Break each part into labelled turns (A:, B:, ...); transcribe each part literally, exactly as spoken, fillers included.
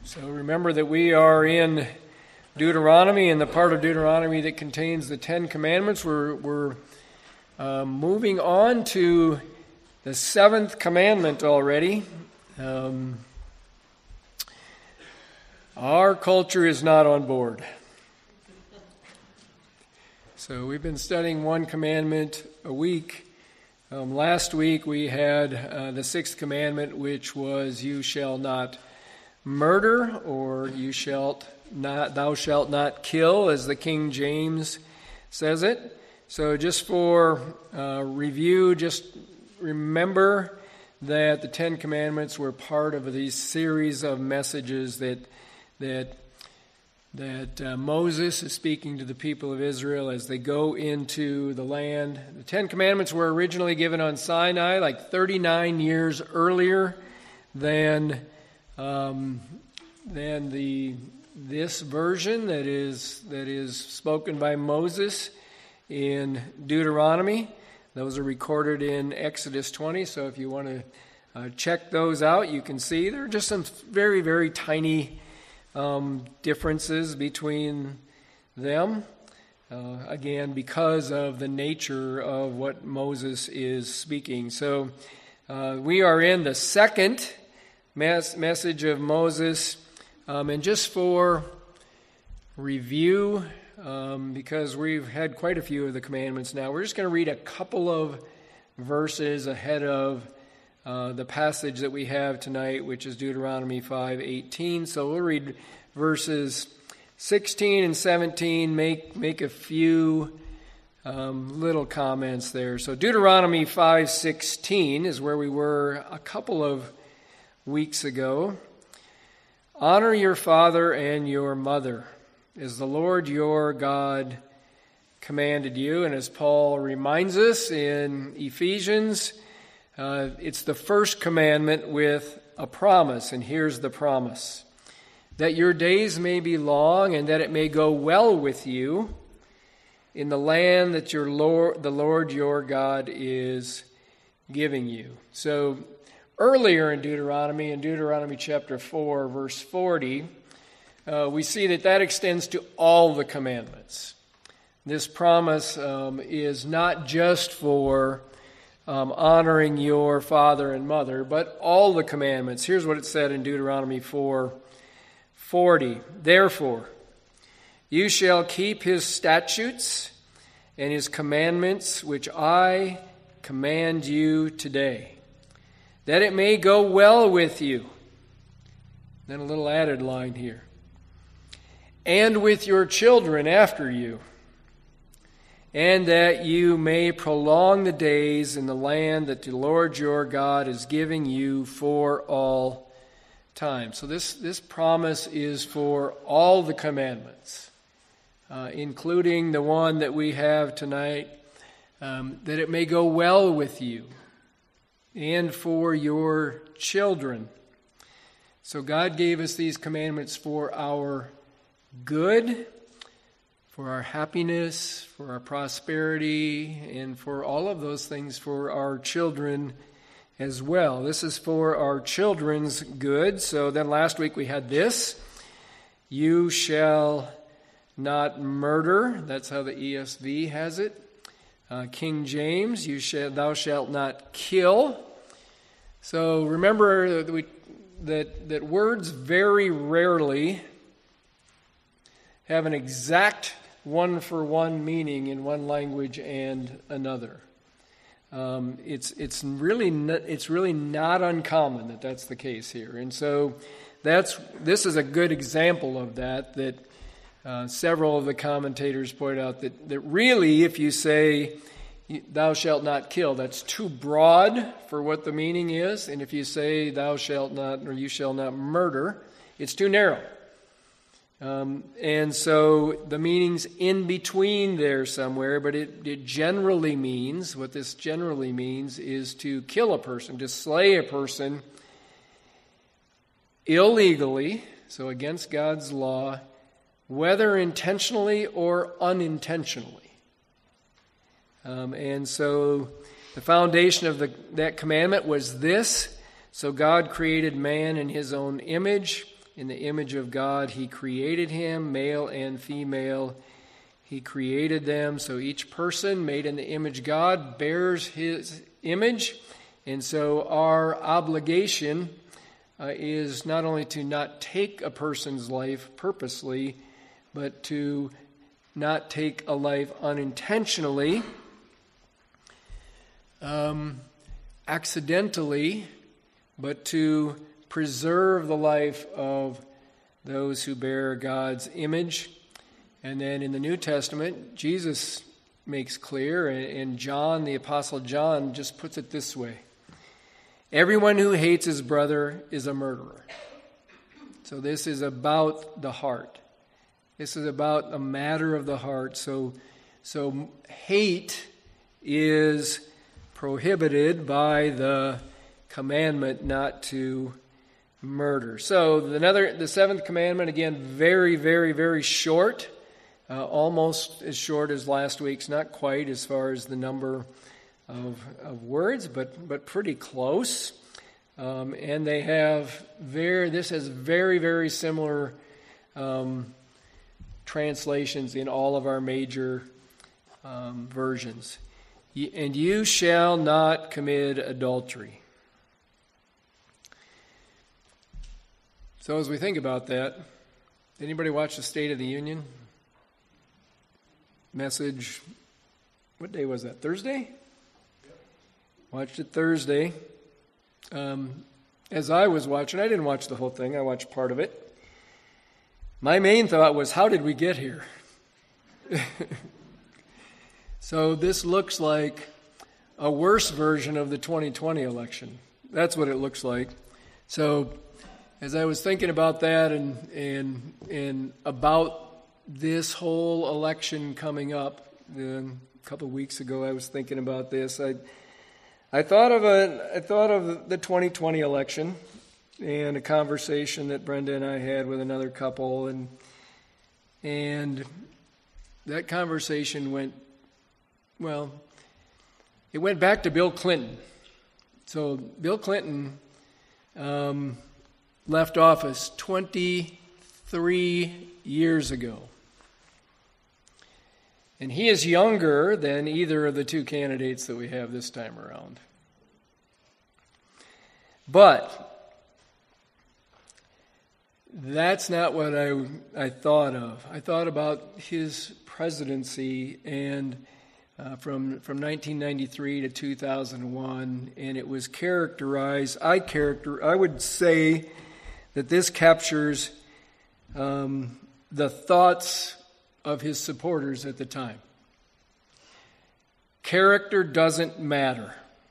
A: So remember that we are in Deuteronomy, and the part of Deuteronomy that contains the Ten Commandments. We're, we're uh, moving on to the seventh commandment already. Um, our culture is not on board. So we've been studying one commandment a week. Um, last week we had uh, the sixth commandment, which was, "You shall not murder," or "You shalt not, thou shalt not kill," as the King James says it. So just for uh, review, just remember that the Ten Commandments were part of these series of messages that that that uh, Moses is speaking to the people of Israel as they go into the land. The Ten Commandments were originally given on Sinai, like thirty-nine years earlier than um, than the this version that is that is spoken by Moses in Deuteronomy. Those are recorded in Exodus twenty. So if you want to uh, check those out, you can see there are just some very very tiny Um, differences between them, uh, again, because of the nature of what Moses is speaking. So uh, we are in the second mes- message of Moses, um, and just for review, um, because we've had quite a few of the commandments now, we're just going to read a couple of verses ahead of Uh, the passage that we have tonight, which is Deuteronomy five eighteen. So we'll read verses sixteen and seventeen, make make a few um, little comments there. So Deuteronomy five sixteen is where we were a couple of weeks ago. "Honor your father and your mother, as the Lord your God commanded you." And as Paul reminds us in Ephesians, Uh, it's the first commandment with a promise, and here's the promise: "That your days may be long, and that it may go well with you in the land that your Lord, the Lord your God is giving you." So earlier in Deuteronomy, in Deuteronomy chapter four, verse forty, uh, we see that that extends to all the commandments. This promise um, is not just for Um, honoring your father and mother, but all the commandments. Here's what it said in Deuteronomy four forty. "Therefore, you shall keep his statutes and his commandments, which I command you today, that it may go well with you." Then a little added line here. "And with your children after you, and that you may prolong the days in the land that the Lord your God is giving you for all time." So this, this promise is for all the commandments, uh, including the one that we have tonight, um, that it may go well with you and for your children. So God gave us these commandments for our good, for our happiness, for our prosperity, and for all of those things for our children as well. This is for our children's good. So then last week we had this: "You shall not murder." That's how the E S V has it. Uh, King James, "You shall, thou shalt not kill." So remember that, we, that, that words very rarely have an exact one-for-one meaning in one language and another. Um, it's it's really not, it's really not uncommon that that's the case here, and so that's this is a good example of that. That uh, several of the commentators point out that that really, if you say "thou shalt not kill," that's too broad for what the meaning is, and if you say "thou shalt not" or "you shall not murder," it's too narrow. Um, and so the meaning's in between there somewhere, but it, it generally means, what this generally means is to kill a person, to slay a person illegally, so against God's law, whether intentionally or unintentionally. Um, and so the foundation of the, that commandment was this: "So God created man in his own image. In the image of God, he created him, male and female. He created them. So each person made in the image of God bears his image. And so our obligation uh, is not only to not take a person's life purposely, but to not take a life unintentionally, um, accidentally, but to preserve the life of those who bear God's image. And then in the New Testament, Jesus makes clear, and John, the Apostle John, just puts it this way: everyone who hates his brother is a murderer. So this is about the heart. This is about a matter of the heart. So, so hate is prohibited by the commandment not to murder. So another, the seventh commandment, again, very, very, very short, uh, almost as short as last week's. Not quite as far as the number of, of words, but but pretty close. Um, and they have very. This has very, very similar um, translations in all of our major um, versions. And you shall not commit adultery. So as we think about that, did anybody watch the State of the Union message? What day was that? Thursday? Yep. Watched it Thursday. Um, as I was watching, I didn't watch the whole thing. I watched part of it. My main thought was, how did we get here? So this looks like a worse version of the twenty twenty election. That's what it looks like. So as I was thinking about that and and and about this whole election coming up, uh, a couple of weeks ago, I was thinking about this. I I thought of a I thought of the twenty twenty election and a conversation that Brenda and I had with another couple, and and that conversation went well. It went back to Bill Clinton. So Bill Clinton um, left office twenty-three years ago. And he is younger than either of the two candidates that we have this time around. But that's not what I, I thought of. I thought about his presidency and uh, from from nineteen ninety-three to two thousand one, and it was characterized. I character. I would say that this captures um, the thoughts of his supporters at the time. Character doesn't matter.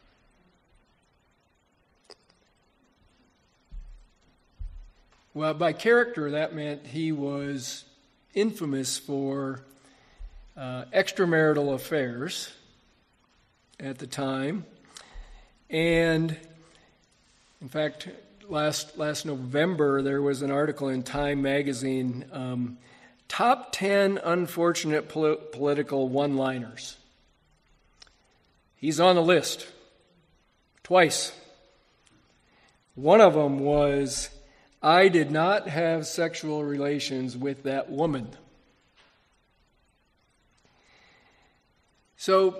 A: Well, by character, that meant he was infamous for uh, extramarital affairs at the time. And, in fact, last last November, there was an article in Time magazine, um, Top ten Unfortunate pol- Political One-Liners. He's on the list. Twice. One of them was, I did not have sexual relations with that woman. So,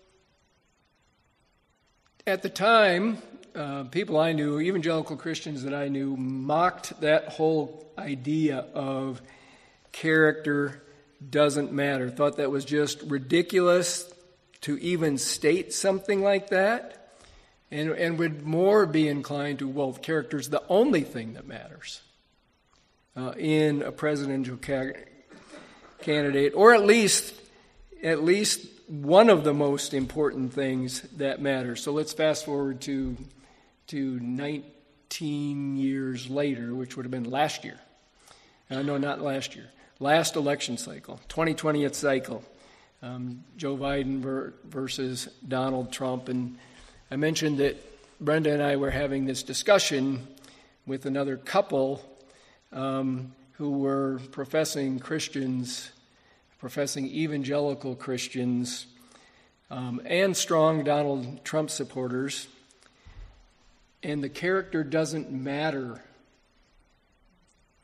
A: at the time, uh, people I knew, evangelical Christians that I knew, mocked that whole idea of character doesn't matter. Thought that was just ridiculous to even state something like that, and, and would more be inclined to, well, character's the only thing that matters uh, in a presidential ca- candidate, or at least at least one of the most important things that matters. So let's fast forward to to nineteen years later, which would have been last year. Uh, no, not last year. Last election cycle, twenty twentieth cycle, um, Joe Biden ver- versus Donald Trump. And I mentioned that Brenda and I were having this discussion with another couple um, who were professing Christians, professing evangelical Christians, um, and strong Donald Trump supporters. And the character doesn't matter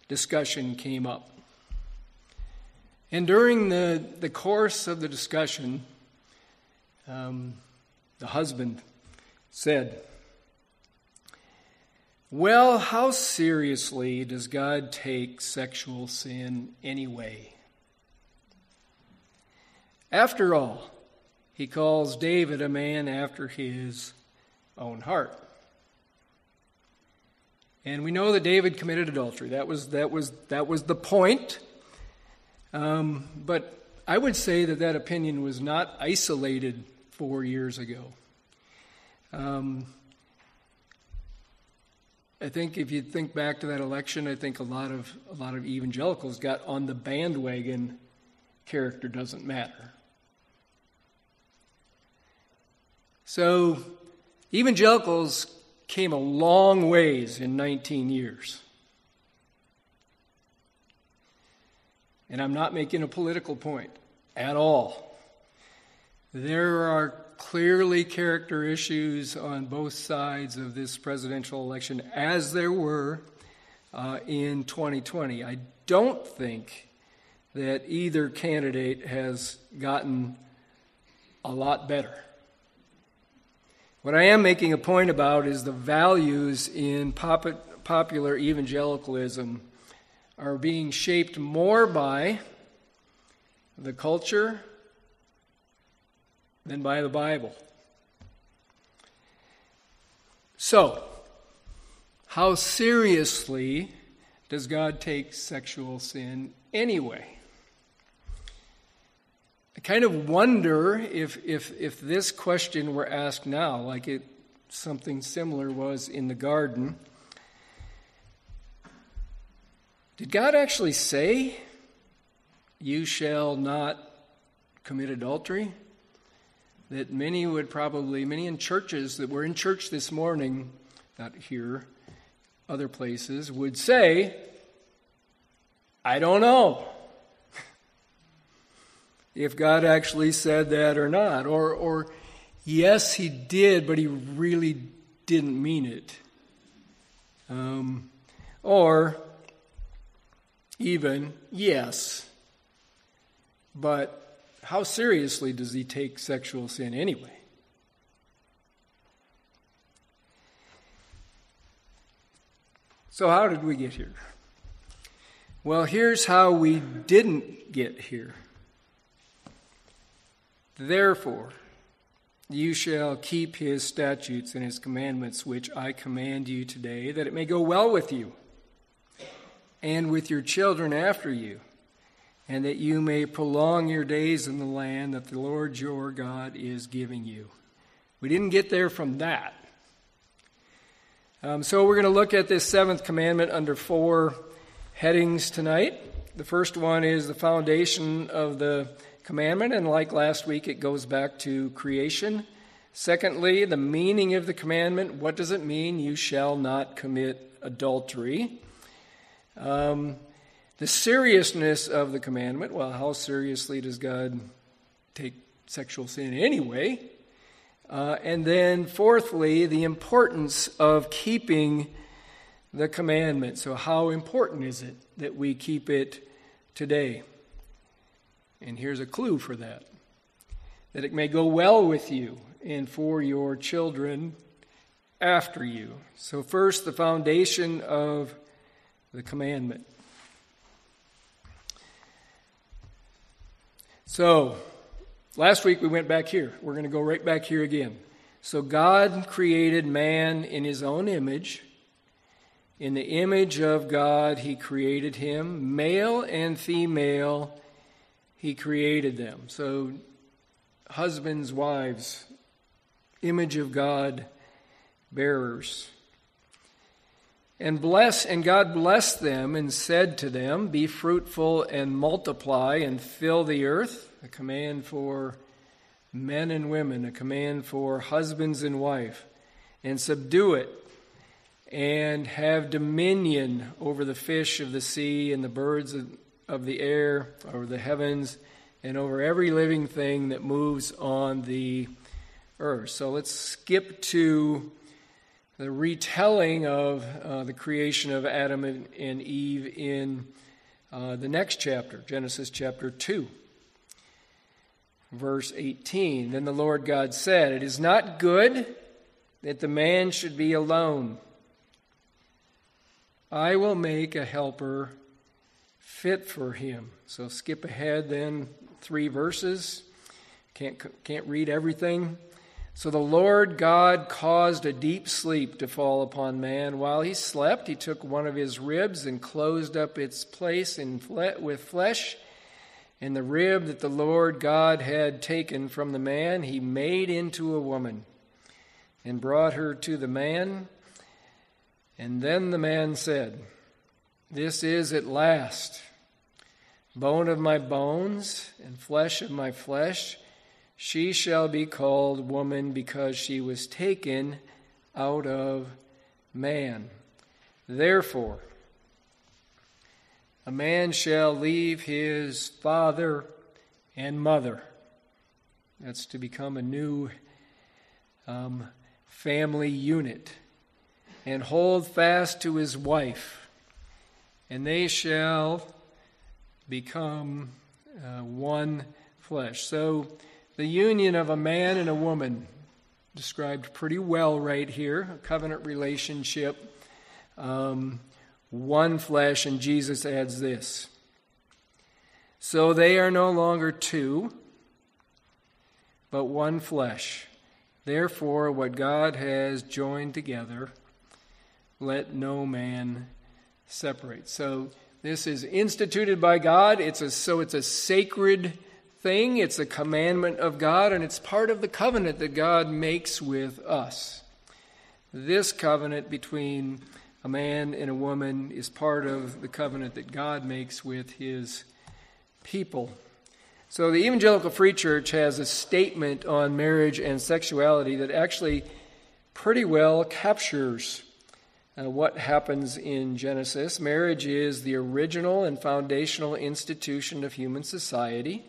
A: discussion came up. And during the, the course of the discussion, um, the husband said, "Well, how seriously does God take sexual sin anyway? After all, he calls David a man after his own heart." And we know that David committed adultery. That was that was that was the point. Um, but I would say that that opinion was not isolated four years ago. Um, I think if you think back to that election, I think a lot of a lot of evangelicals got on the bandwagon. Character doesn't matter. So evangelicals came a long ways in nineteen years. And I'm not making a political point at all. There are clearly character issues on both sides of this presidential election, as there were uh, in twenty twenty. I don't think that either candidate has gotten a lot better. What I am making a point about is the values in pop- popular evangelicalism are being shaped more by the culture than by the Bible. So, how seriously does God take sexual sin anyway? I kind of wonder if if if this question were asked now, like it something similar was in the garden. Did God actually say, "You shall not commit adultery"? That many would probably, many in churches that were in church this morning, not here, other places, would say, "I don't know if God actually said that or not." Or, or yes, he did, but he really didn't mean it. Um, or even, yes, but how seriously does he take sexual sin anyway? So how did we get here? Well, here's how we didn't get here. Therefore, you shall keep his statutes and his commandments, which I command you today, that it may go well with you and with your children after you, and that you may prolong your days in the land that the Lord your God is giving you. We didn't get there from that. Um, so we're going to look at this seventh commandment under four headings tonight. The first one is the foundation of the commandment, and like last week, it goes back to creation. Secondly, the meaning of the commandment. What does it mean? You shall not commit adultery. Um, the seriousness of the commandment. Well, how seriously does God take sexual sin anyway? Uh, and then fourthly, the importance of keeping the commandment. So how important is it that we keep it today? And here's a clue for that. That it may go well with you and for your children after you. So first, the foundation of the commandment. So, last week we went back here. We're going to go right back here again. So God created man in his own image. In the image of God he created him. Male and female he created them. So husbands, wives, image of God bearers. And bless, and God blessed them and said to them, "Be fruitful and multiply and fill the earth." A command for men and women, a command for husbands and wife. "And subdue it, and have dominion over the fish of the sea and the birds of the air, over the heavens, and over every living thing that moves on the earth." So let's skip to the retelling of uh, the creation of Adam and, and Eve in uh, the next chapter, Genesis chapter two, verse eighteen. Then the Lord God said, "It is not good that the man should be alone. I will make a helper fit for him." So skip ahead then three verses. Can't, can't read everything. So the Lord God caused a deep sleep to fall upon man. While he slept, he took one of his ribs and closed up its place in fle- with flesh. And the rib that the Lord God had taken from the man, he made into a woman and brought her to the man. And then the man said, "This is at last bone of my bones and flesh of my flesh. She shall be called woman because she was taken out of man. Therefore, a man shall leave his father and mother." That's to become a new um, family unit. "And hold fast to his wife, and they shall become uh, one flesh." So the union of a man and a woman, described pretty well right here, a covenant relationship, um, one flesh, and Jesus adds this. "So they are no longer two, but one flesh. Therefore, what God has joined together, let no man separate." So this is instituted by God. It's a, so it's a sacred thing. It's a commandment of God, and it's part of the covenant that God makes with us. This covenant between a man and a woman is part of the covenant that God makes with his people. So the Evangelical Free Church has a statement on marriage and sexuality that actually pretty well captures uh, what happens in Genesis. Marriage is the original and foundational institution of human society.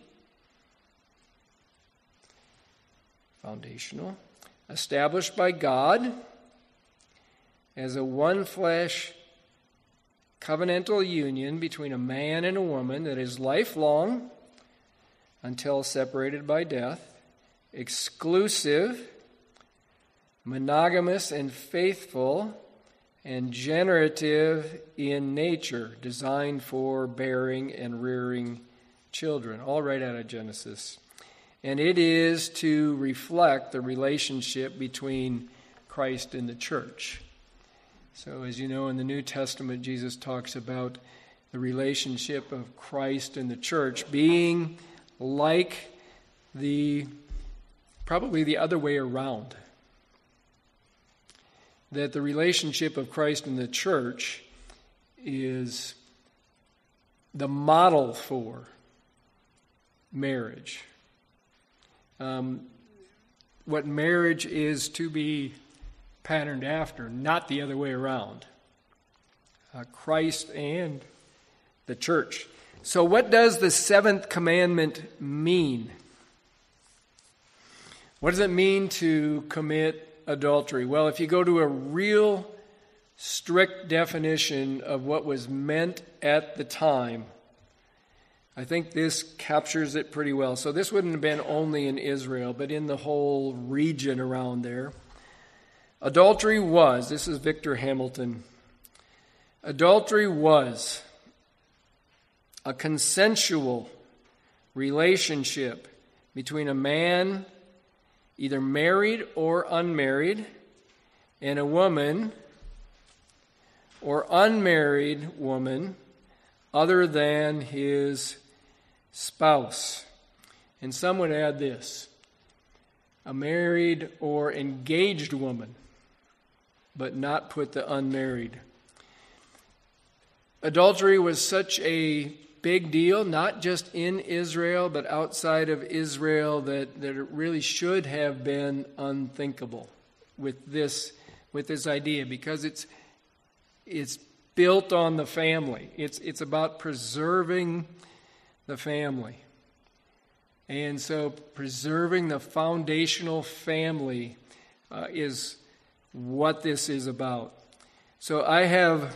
A: Foundational. Established by God as a one-flesh covenantal union between a man and a woman that is lifelong until separated by death, exclusive, monogamous and faithful, and generative in nature, designed for bearing and rearing children, all right out of Genesis. And it is to reflect the relationship between Christ and the church. So as you know, in the New Testament, Jesus talks about the relationship of Christ and the church being like the, probably the other way around. That the relationship of Christ and the church is the model for marriage. Um, what marriage is to be patterned after, not the other way around. Uh, Christ and the church. So what does the seventh commandment mean? What does it mean to commit adultery? Well, if you go to a real strict definition of what was meant at the time, I think this captures it pretty well. So this wouldn't have been only in Israel, but in the whole region around there. Adultery was, this is Victor Hamilton, adultery was a consensual relationship between a man, either married or unmarried, and a woman or unmarried woman other than his spouse. And some would add this, a married or engaged woman, but not put the unmarried. Adultery was such a big deal, not just in Israel, but outside of Israel, that, that it really should have been unthinkable with this, with this idea, because it's it's built on the family. It's it's about preserving the family. And so preserving the foundational family uh, is what this is about. So I have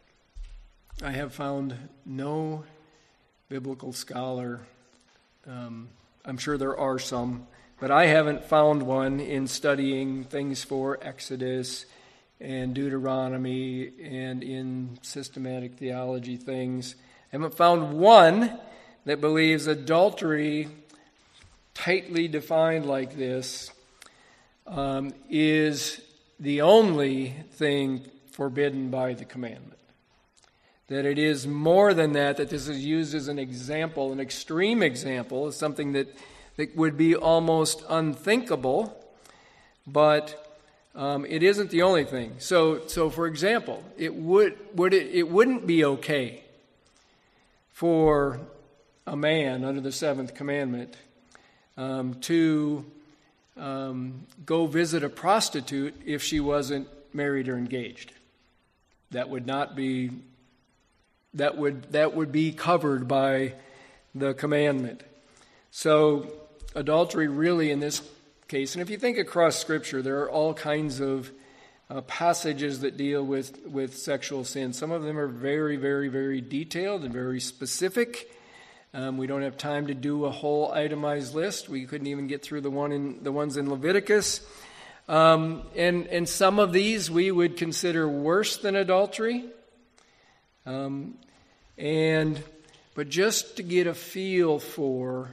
A: I have found no biblical scholar, um, I'm sure there are some, but I haven't found one in studying things for Exodus and Deuteronomy and in systematic theology things. I haven't found one that believes adultery, tightly defined like this, um, is the only thing forbidden by the commandment. That it is more than that, that this is used as an example, an extreme example, of something that, that would be almost unthinkable, but um, it isn't the only thing. So, so for example, it would would it, it wouldn't be okay for a man under the seventh commandment um, to um, go visit a prostitute if she wasn't married or engaged. That would not be. That would that would be covered by the commandment. So adultery really in this case, and if you think across Scripture, there are all kinds of uh, passages that deal with, with sexual sin. Some of them are very, very, very detailed and very specific. Um, we don't have time to do a whole itemized list. We couldn't even get through the one in the ones in Leviticus. Um, and and some of these we would consider worse than adultery. Um, and, but just to get a feel for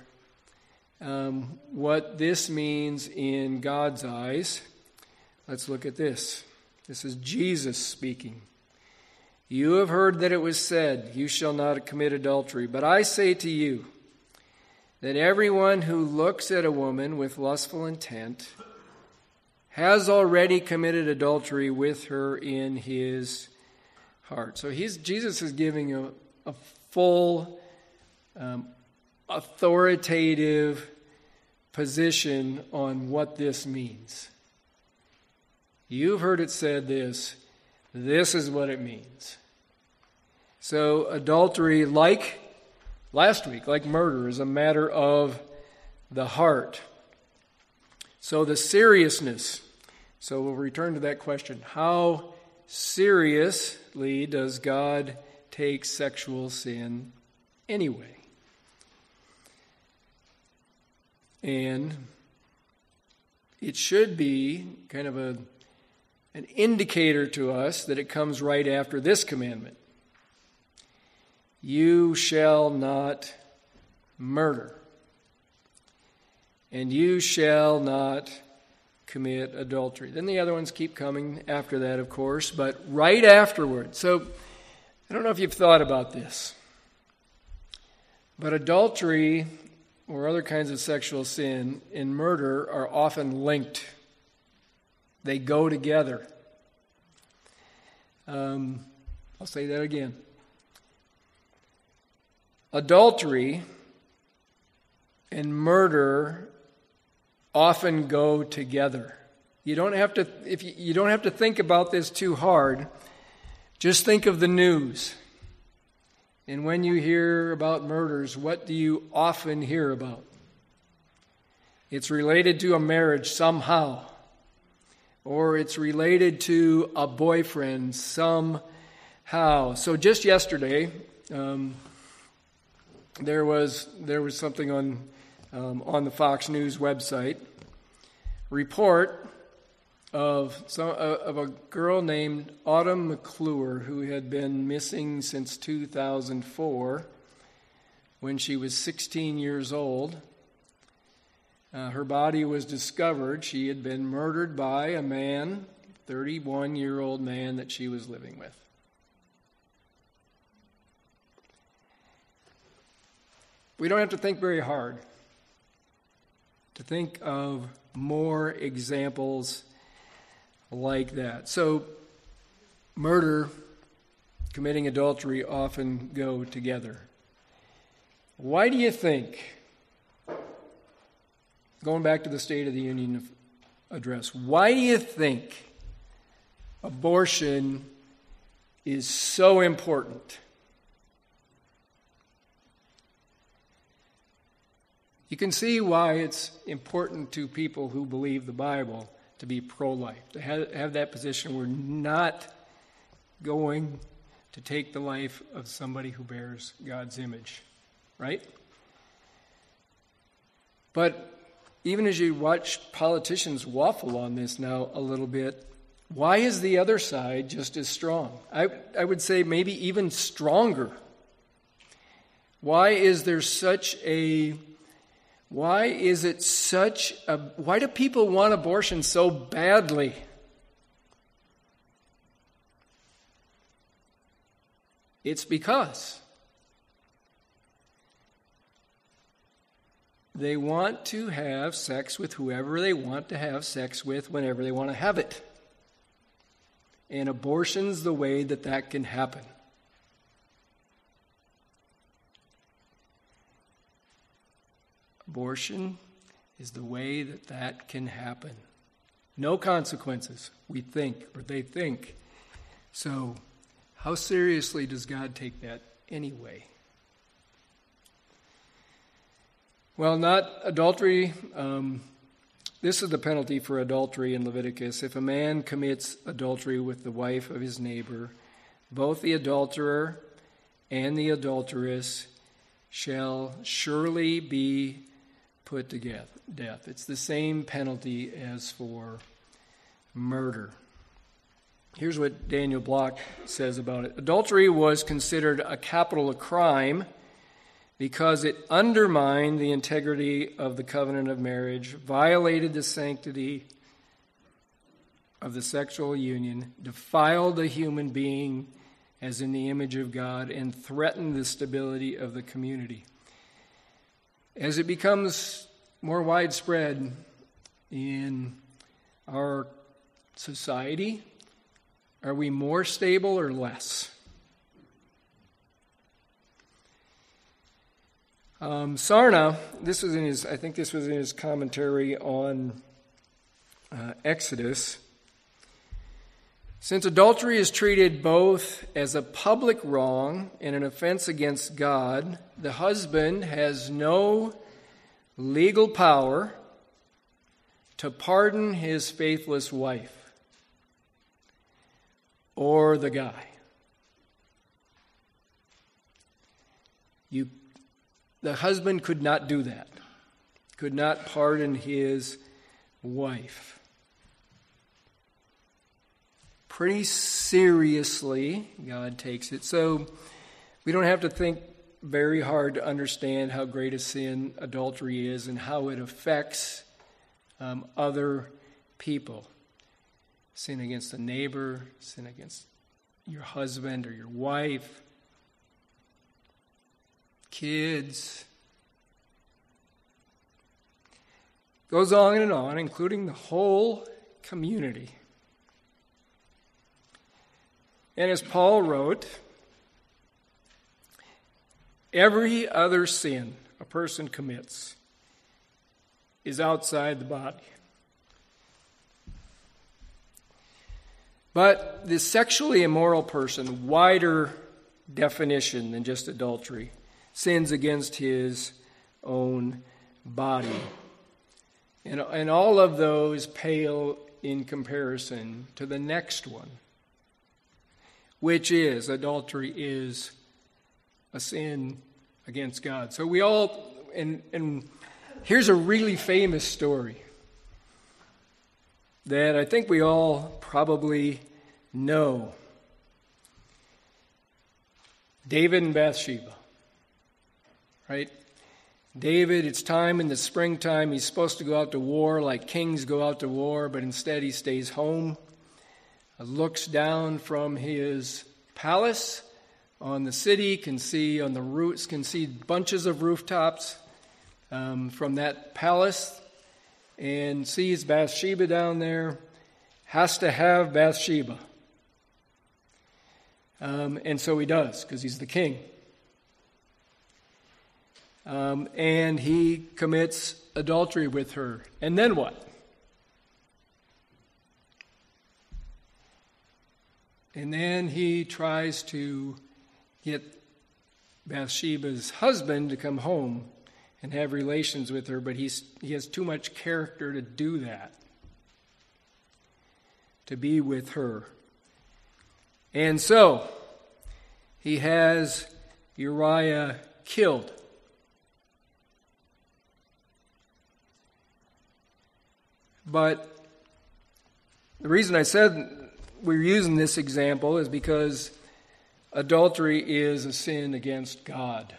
A: um, what this means in God's eyes, let's look at this. This is Jesus speaking. You have heard that it was said, you shall not commit adultery. But I say to you that everyone who looks at a woman with lustful intent has already committed adultery with her in his heart. So he's Jesus is giving a, a full, um, authoritative position on what this means. You've heard it said this. This is what it means. So adultery, like last week, like murder, is a matter of the heart. So the seriousness. So we'll return to that question. How seriously does God take sexual sin anyway? And it should be kind of a an indicator to us that it comes right after this commandment. You shall not murder. And you shall not commit adultery. Then the other ones keep coming after that, of course, but right afterward. So I don't know if you've thought about this, but adultery or other kinds of sexual sin and murder are often linked. They go together. Um, I'll say that again. Adultery and murder often go together. You don't have to if you, you don't have to think about this too hard. Just think of the news. And when you hear about murders, what do you often hear about? It's related to a marriage somehow. Or it's related to a boyfriend somehow. So just yesterday, um, there was there was something on um, on the Fox News website, report of some uh, of a girl named Autumn McClure who had been missing since two thousand four, when she was sixteen years old. Uh, her body was discovered. She had been murdered by a man, thirty-one-year-old man that she was living with. We don't have to think very hard to think of more examples like that. So, murder, committing adultery often go together. Why do you think, going back to the State of the Union address, why do you think abortion is so important? You can see why it's important to people who believe the Bible to be pro-life, to have, have that position. We're not going to take the life of somebody who bears God's image, right? But even as you watch politicians waffle on this now a little bit, why is the other side just as strong? I, I would say maybe even stronger. Why is there such a, why is it such a, why do people want abortion so badly? It's because they want to have sex with whoever they want to have sex with whenever they want to have it. And abortion's the way that that can happen. Abortion is the way that that can happen. No consequences, we think, or they think. So, how seriously does God take that anyway? Well, not adultery. Um, this is the penalty for adultery in Leviticus. If a man commits adultery with the wife of his neighbor, both the adulterer and the adulteress shall surely be put to death. It's the same penalty as for murder. Here's what Daniel Block says about it. Adultery was considered a capital crime because it undermined the integrity of the covenant of marriage, violated the sanctity of the sexual union, defiled a human being as in the image of God, and threatened the stability of the community. As it becomes more widespread in our society, are we more stable or less? Um, Sarna, this was in his, I think this was in his commentary on uh, Exodus. Since adultery is treated both as a public wrong and an offense against God, the husband has no legal power to pardon his faithless wife or the guy. You, the husband could not do that, could not pardon his wife. Pretty seriously, God takes it. So we don't have to think very hard to understand how great a sin adultery is and how it affects um, other people. Sin against a neighbor, sin against your husband or your wife, kids. Goes on and on, including the whole community. And as Paul wrote, every other sin a person commits is outside the body. But the sexually immoral person, wider definition than just adultery, sins against his own body. And, and all of those pale in comparison to the next one, which is adultery is a sin against God. So we all, and, and here's a really famous story that I think we all probably know. David and Bathsheba, right? David, it's time in the springtime. He's supposed to go out to war like kings go out to war, but instead he stays home, looks down from his palace on the city, can see on the roofs, can see bunches of rooftops um, from that palace, and sees Bathsheba down there, has to have Bathsheba. Um, and so he does, because he's the king. Um, and he commits adultery with her. And then what? And then he tries to get Bathsheba's husband to come home and have relations with her, but he's, he has too much character to do that. to be with her. And so, he has Uriah killed. But the reason I said we're using this example is because adultery is a sin against God.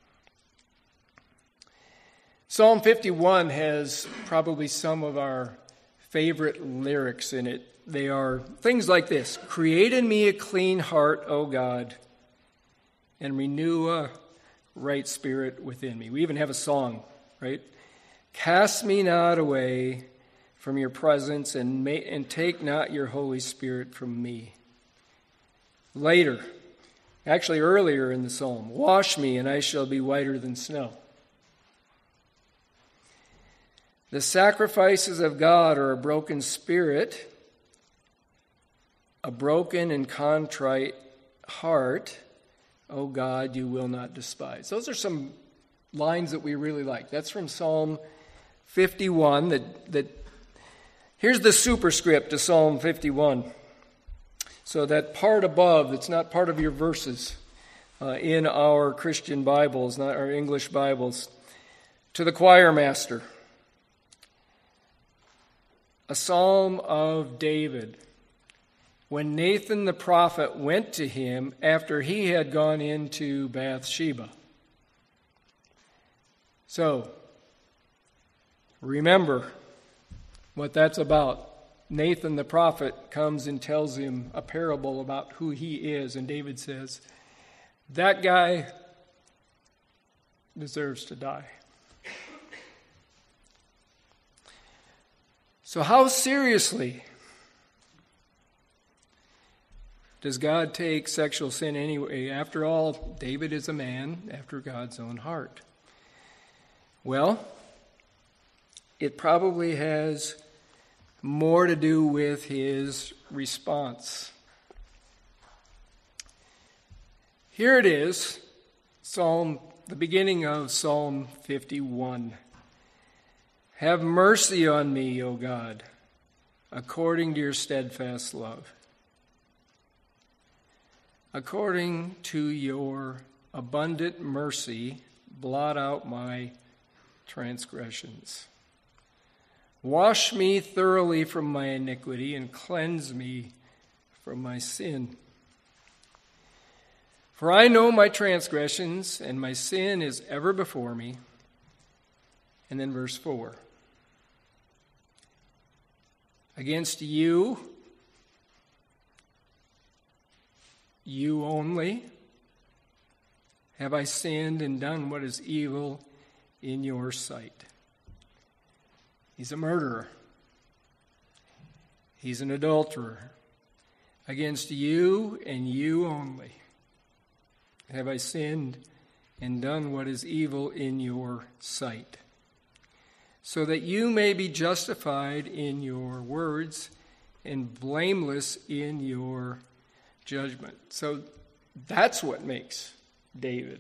A: Psalm fifty-one has probably some of our favorite lyrics in it. They are things like this: create in me a clean heart, O God, and renew a right spirit within me. We even have a song, right? Cast me not away from your presence, and, may, and take not your Holy Spirit from me. Later, actually earlier in the psalm, wash me and I shall be whiter than snow. The sacrifices of God are a broken spirit, a broken and contrite heart, O God, you will not despise. Those are some lines that we really like. That's from Psalm fifty-one. That, that Here's the superscript to Psalm fifty-one. So that part above, that's not part of your verses uh, in our Christian Bibles, not our English Bibles. To the choir master, a psalm of David, when Nathan the prophet went to him after he had gone into Bathsheba. So, remember what that's about. Nathan the prophet comes and tells him a parable about who he is, and David says, that guy deserves to die. So how seriously does God take sexual sin anyway? After all, David is a man after God's own heart. Well, it probably has more to do with his response. Here it is, Psalm, the beginning of Psalm fifty-one. Have mercy on me, O God, according to your steadfast love. According to your abundant mercy, blot out my transgressions. Wash me thoroughly from my iniquity and cleanse me from my sin. For I know my transgressions, and my sin is ever before me. And then verse four. Against you, you only, have I sinned and done what is evil in your sight. He's a murderer. He's an adulterer. Against you and you only have I sinned and done what is evil in your sight, so that you may be justified in your words and blameless in your judgment. So that's what makes David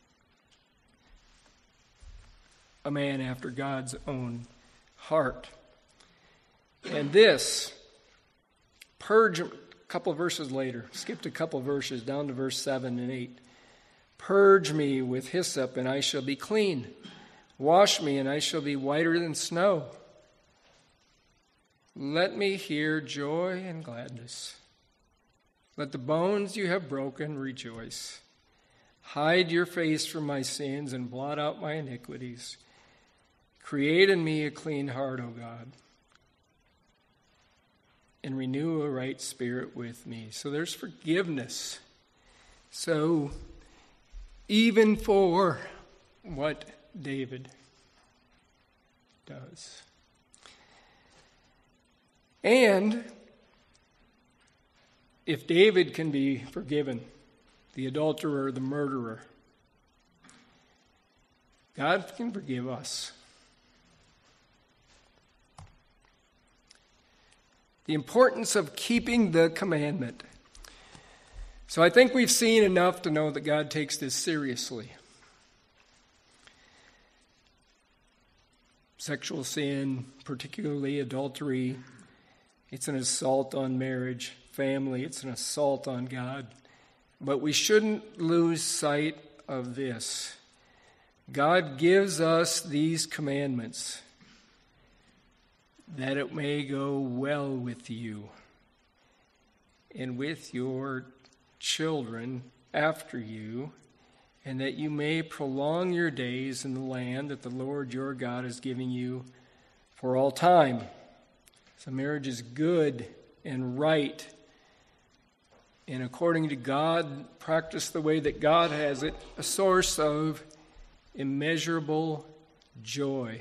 A: a man after God's own heart. And this, purge, a couple of verses later, skipped a couple of verses down to verse seven and eight. Purge me with hyssop and I shall be clean. Wash me, and I shall be whiter than snow. Let me hear joy and gladness. Let the bones you have broken rejoice. Hide your face from my sins and blot out my iniquities. Create in me a clean heart, O God, and renew a right spirit with me. So there's forgiveness. So even for what David does. And if David can be forgiven, the adulterer, the murderer, God can forgive us. The importance of keeping the commandment. So I think we've seen enough to know that God takes this seriously. Sexual sin, particularly adultery, It's an assault on marriage, family. It's an assault on God. But we shouldn't lose sight of this. God gives us these commandments that it may go well with you and with your children after you, and that you may prolong your days in the land that the Lord your God is giving you for all time. So marriage is good and right, and according to God, practice the way that God has it, a source of immeasurable joy.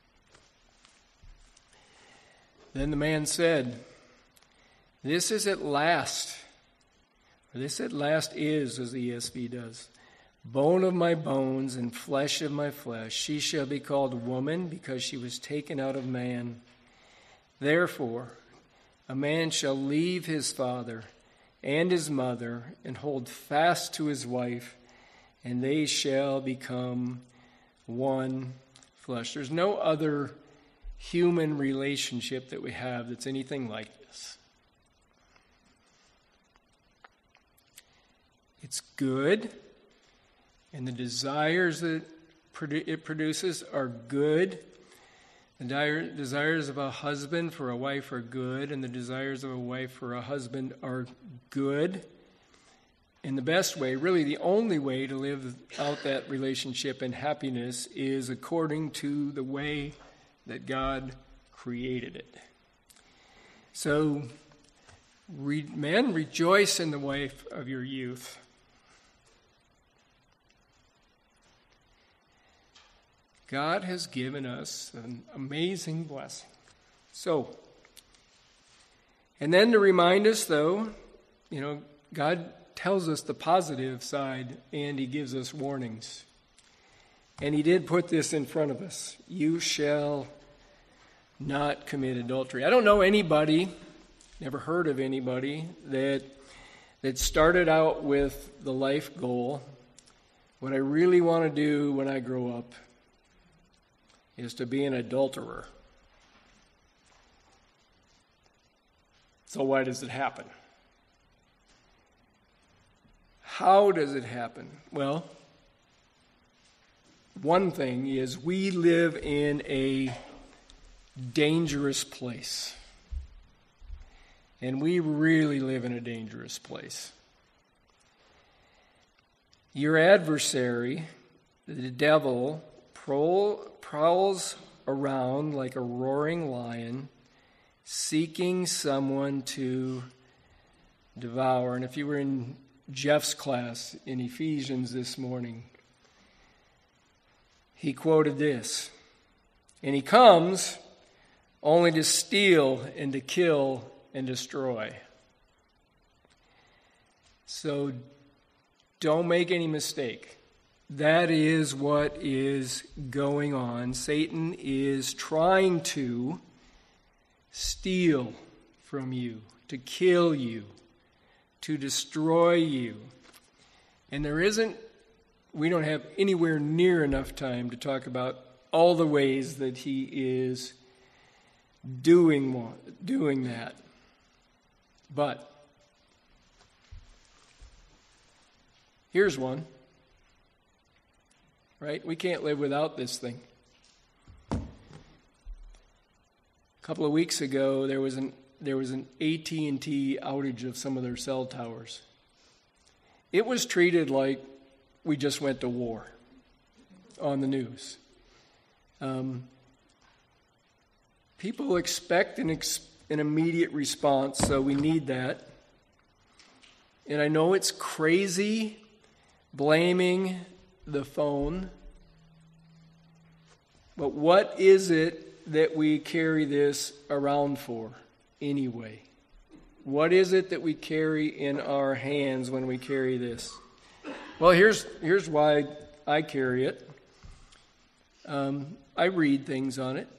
A: Then the man said, "This is at last," or this at last is, as the E S V does, "bone of my bones and flesh of my flesh. She shall be called woman because she was taken out of man. Therefore, a man shall leave his father and his mother and hold fast to his wife, and they shall become one flesh." There's no other human relationship that we have that's anything like this. It's good, and the desires that it produces are good. The desires of a husband for a wife are good, and the desires of a wife for a husband are good. And the best way, really the only way to live out that relationship in happiness is according to the way that God created it. So, re- men, rejoice in the wife of your youth. God has given us an amazing blessing. So, and then to remind us, though, you know, God tells us the positive side, and he gives us warnings. And he did put this in front of us. You shall not commit adultery. I don't know anybody, never heard of anybody, that that started out with the life goal, what I really want to do when I grow up is to be an adulterer. So why does it happen? How does it happen? Well, one thing is we live in a dangerous place. And we really live in a dangerous place. Your adversary, the devil, prowls around like a roaring lion, seeking someone to devour. And if you were in Jeff's class in Ephesians this morning, he quoted this, "And he comes only to steal and to kill and destroy." So don't make any mistake. That is what is going on. Satan is trying to steal from you, to kill you, to destroy you. And there isn't, we don't have anywhere near enough time to talk about all the ways that he is doing, doing that. But here's one. Right? We can't live without this thing. A couple of weeks ago, there was an there was an A T and T outage of some of their cell towers. It was treated like we just went to war on the news. Um, people expect an, ex- an immediate response, so we need that. And I know it's crazy blaming the phone, but what is it that we carry this around for anyway? What is it that we carry in our hands when we carry this? Well, here's here's why I carry it. Um, I read things on it.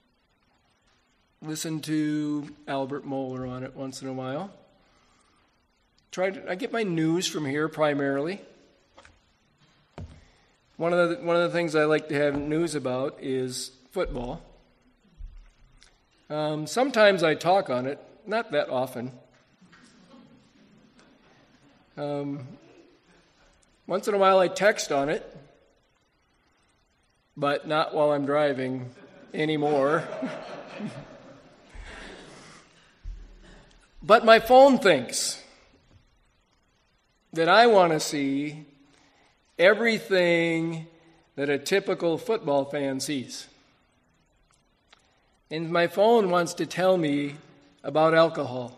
A: Listen to Albert Mohler on it once in a while. Try to, I get my news from here primarily. One of the one of the things I like to have news about is football. Um, sometimes I talk on it, not that often. Um, once in a while I text on it, but not while I'm driving anymore. But my phone thinks that I want to see everything that a typical football fan sees. And my phone wants to tell me about alcohol.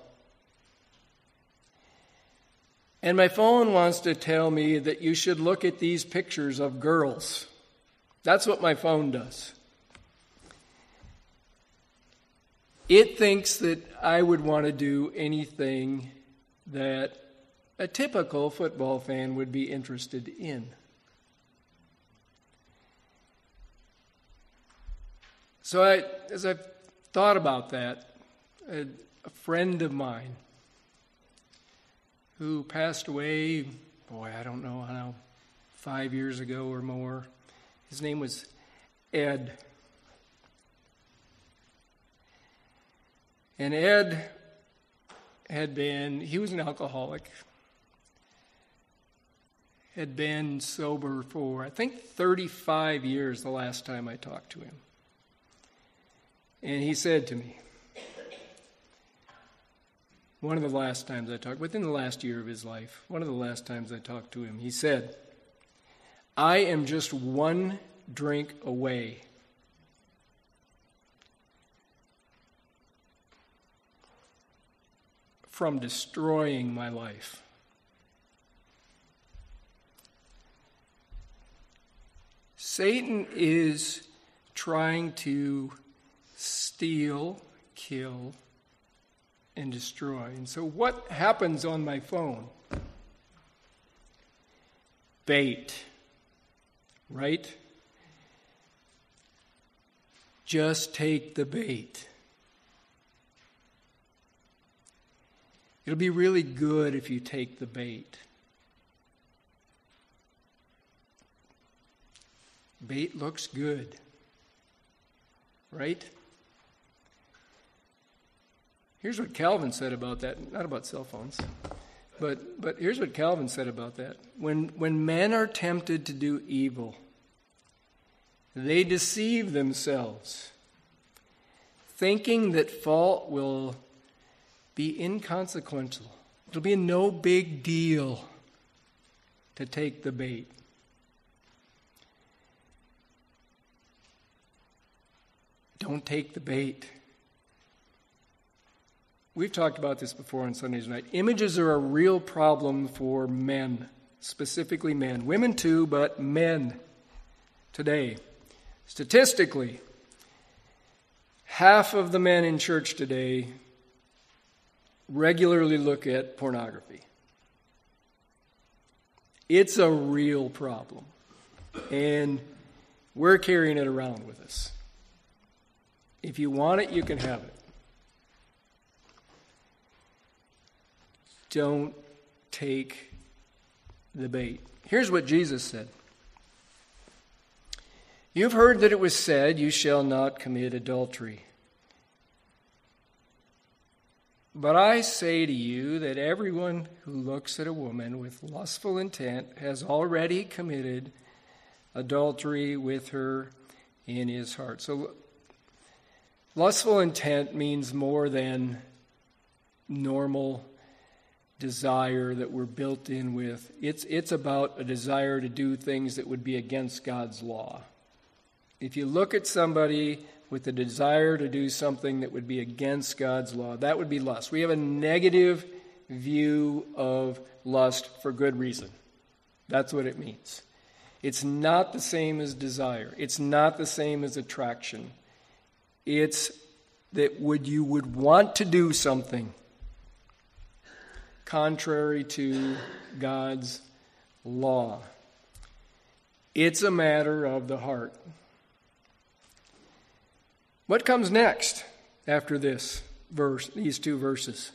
A: And my phone wants to tell me that you should look at these pictures of girls. That's what my phone does. It thinks that I would want to do anything that a typical football fan would be interested in. So I, as I've thought about that, a, a friend of mine who passed away, boy, I don't know how, five years ago or more. His name was Ed. And Ed had been, he was an alcoholic, had been sober for, I think, thirty-five years the last time I talked to him. And he said to me, one of the last times I talked, within the last year of his life, one of the last times I talked to him, he said, I am just one drink away from destroying my life. Satan is trying to steal, kill, and destroy. And so what happens on my phone? Bait, right? Just take the bait. It'll be really good if you take the bait. Bait looks good, right? Here's what Calvin said about that, not about cell phones, but but here's what Calvin said about that. When when men are tempted to do evil, they deceive themselves, thinking that fault will be inconsequential. It'll be no big deal to take the bait. Don't take the bait. We've talked about this before on Sundays night. Images are a real problem for men, specifically men. Women too, but men today. Statistically, half of the men in church today regularly look at pornography. It's a real problem. And we're carrying it around with us. If you want it, you can have it. Don't take the bait. Here's what Jesus said. You've heard that it was said, you shall not commit adultery. But I say to you that everyone who looks at a woman with lustful intent has already committed adultery with her in his heart. So lustful intent means more than normal desire that we're built in with. It's, it's about a desire to do things that would be against God's law. If you look at somebody with a desire to do something that would be against God's law, that would be lust. We have a negative view of lust for good reason. That's what it means. It's not the same as desire. It's not the same as attraction. It's that would you would want to do something contrary to God's law. It's a matter of the heart. What comes next after this verse, these two verses?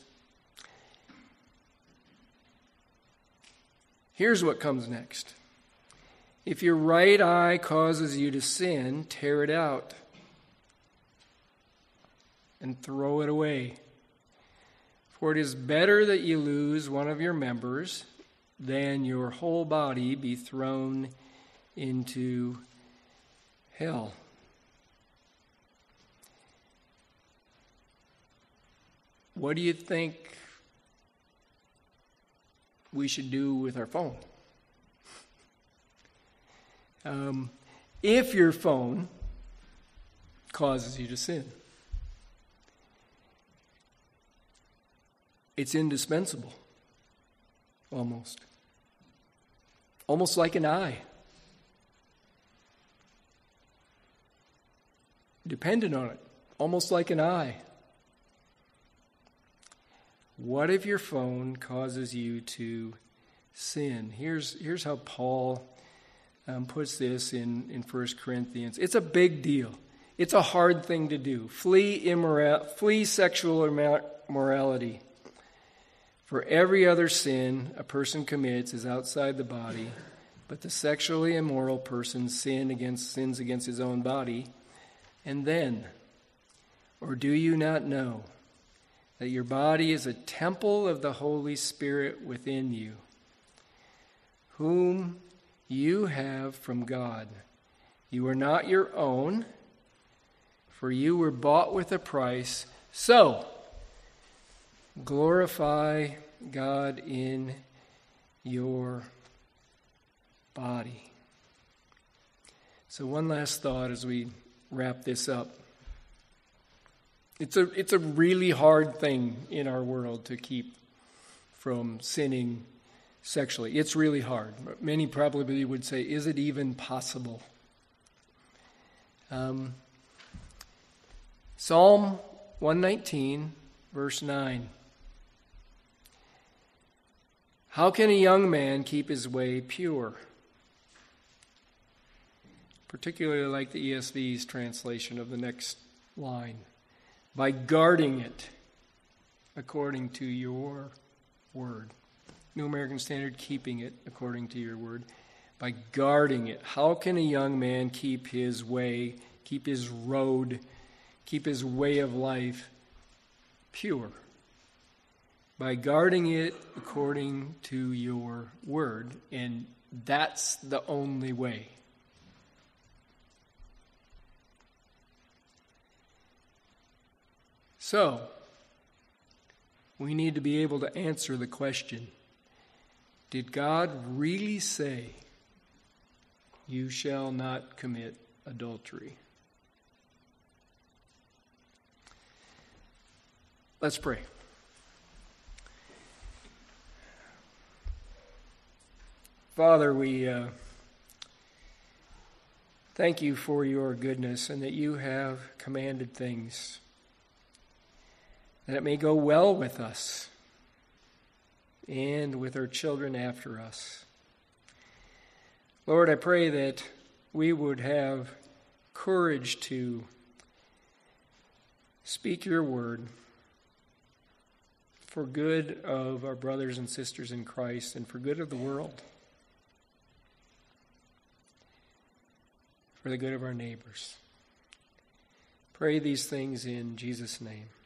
A: Here's what comes next. If your right eye causes you to sin, tear it out and throw it away. For it is better that you lose one of your members than your whole body be thrown into hell. What do you think we should do with our phone? Um, if your phone causes you to sin, it's indispensable, almost. Almost like an eye. Dependent on it, almost like an eye. What if your phone causes you to sin? Here's, here's how Paul um, puts this in, in First Corinthians. It's a big deal. It's a hard thing to do. Flee immoral, flee sexual immorality. For every other sin a person commits is outside the body, but the sexually immoral person sin against, sins against his own body. And then, or do you not know that your body is a temple of the Holy Spirit within you, whom you have from God? You are not your own, for you were bought with a price. So, glorify God in your body. So one last thought as we wrap this up. It's a it's a really hard thing in our world to keep from sinning sexually. It's really hard. Many probably would say, is it even possible? Um, Psalm one nineteen, verse nine. How can a young man keep his way pure? Particularly like the E S V's translation of the next line. By guarding it according to your word. New American Standard, keeping it according to your word. By guarding it. How can a young man keep his way, keep his road, keep his way of life pure? By guarding it according to your word. And that's the only way. So, we need to be able to answer the question, did God really say, you shall not commit adultery? Let's pray. Father, we uh, thank you for your goodness and that you have commanded things, that it may go well with us and with our children after us. Lord, I pray that we would have courage to speak your word for good of our brothers and sisters in Christ and for good of the world, for the good of our neighbors. Pray these things in Jesus' name.